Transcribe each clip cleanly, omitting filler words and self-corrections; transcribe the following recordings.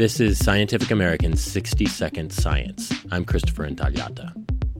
This is Scientific American's 60-Second Science. I'm Christopher Intagliata.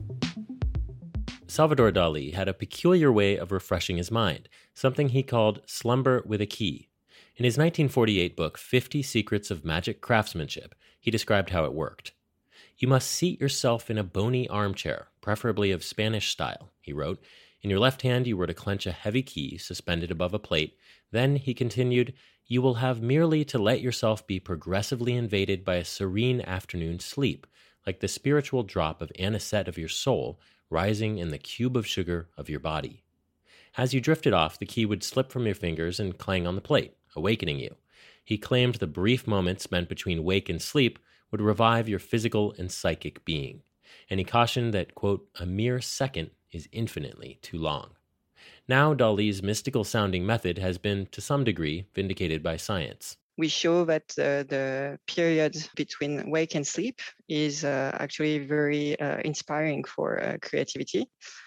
Salvador Dali had a peculiar way of refreshing his mind, something he called slumber with a key. In his 1948 book, 50 Secrets of Magic Craftsmanship, he described how it worked. "You must seat yourself in a bony armchair, preferably of Spanish style," he wrote. "In your left hand you were to clench a heavy key suspended above a plate. Then," he continued, "you will have merely to let yourself be progressively invaded by a serene afternoon sleep, like the spiritual drop of anisette of your soul rising in the cube of sugar of your body. As you drifted off, the key would slip from your fingers and clang on the plate, awakening you." He claimed the brief moments spent between wake and sleep would revive your physical and psychic being. And he cautioned that, quote, "a mere second is infinitely too long." Now, Dali's mystical-sounding method has been, to some degree, vindicated by science. We show that the period between wake and sleep is actually very inspiring for creativity.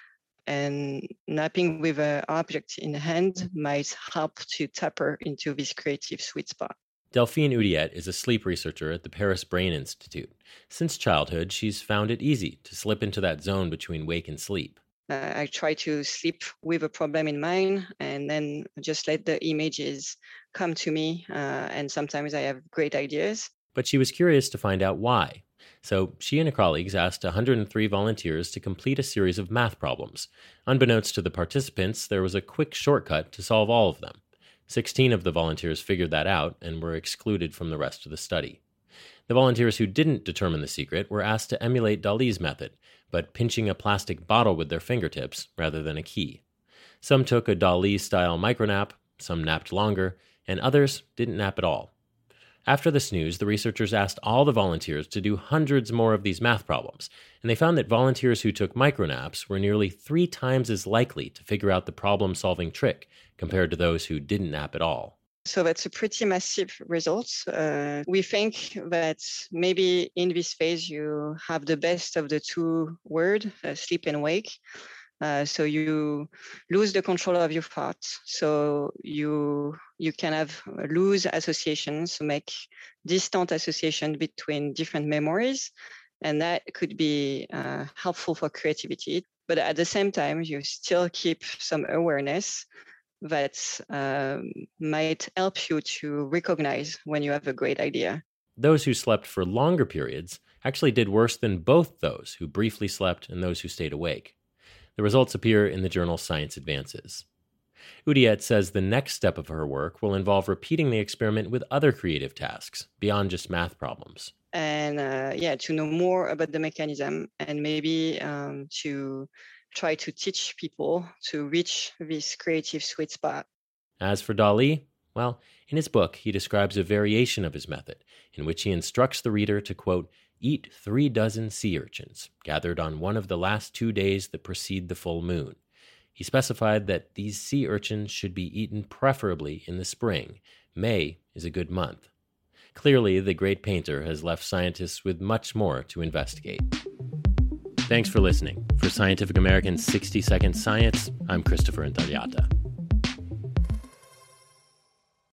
And napping with an object in hand might help to tap into this creative sweet spot. Delphine Hudiet is a sleep researcher at the Paris Brain Institute. Since childhood, she's found it easy to slip into that zone between wake and sleep. I try to sleep with a problem in mind and then just let the images come to me. And sometimes I have great ideas. But she was curious to find out why. So she and her colleagues asked 103 volunteers to complete a series of math problems. Unbeknownst to the participants, there was a quick shortcut to solve all of them. 16 of the volunteers figured that out and were excluded from the rest of the study. The volunteers who didn't determine the secret were asked to emulate Dali's method, but pinching a plastic bottle with their fingertips rather than a key. Some took a Dali-style micronap, some napped longer, and others didn't nap at all. After the snooze, the researchers asked all the volunteers to do hundreds more of these math problems, and they found that volunteers who took micronaps were nearly 3 times as likely to figure out the problem-solving trick compared to those who didn't nap at all. So that's a pretty massive result. We think that maybe in this phase you have the best of the two worlds, sleep and wake. So you lose the control of your thoughts. So you can have loose associations, make distant association between different memories, and that could be helpful for creativity. But at the same time, you still keep some awareness that might help you to recognize when you have a great idea. Those who slept for longer periods actually did worse than both those who briefly slept and those who stayed awake. The results appear in the journal Science Advances. Hudiet says the next step of her work will involve repeating the experiment with other creative tasks, beyond just math problems. And to know more about the mechanism and maybe to try to teach people to reach this creative sweet spot. As for Dali, well, in his book, he describes a variation of his method in which he instructs the reader to, quote, "eat 3 dozen sea urchins, gathered on one of the last 2 days that precede the full moon." He specified that these sea urchins should be eaten preferably in the spring. May is a good month. Clearly, the great painter has left scientists with much more to investigate. Thanks for listening. For Scientific American's 60-Second Science, I'm Christopher Intagliata.